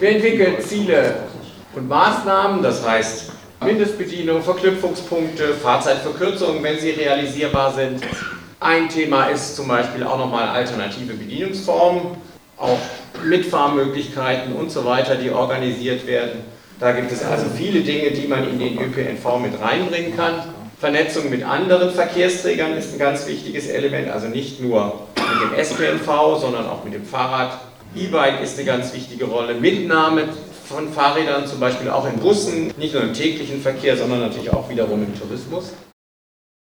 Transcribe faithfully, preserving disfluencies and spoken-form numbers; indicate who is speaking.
Speaker 1: Wir entwickeln Ziele und Maßnahmen, das heißt Mindestbedienung, Verknüpfungspunkte, Fahrzeitverkürzungen, wenn sie realisierbar sind. Ein Thema ist zum Beispiel auch nochmal alternative Bedienungsformen, auch Mitfahrmöglichkeiten und so weiter, die organisiert werden. Da gibt es also viele Dinge, die man in den Ö P N V mit reinbringen kann. Vernetzung mit anderen Verkehrsträgern ist ein ganz wichtiges Element, also nicht nur mit dem S P N V, sondern auch mit dem Fahrrad. E-Bike ist eine ganz wichtige Rolle, Mitnahme von Fahrrädern, zum Beispiel auch in Bussen, nicht nur im täglichen Verkehr, sondern natürlich auch wiederum im Tourismus.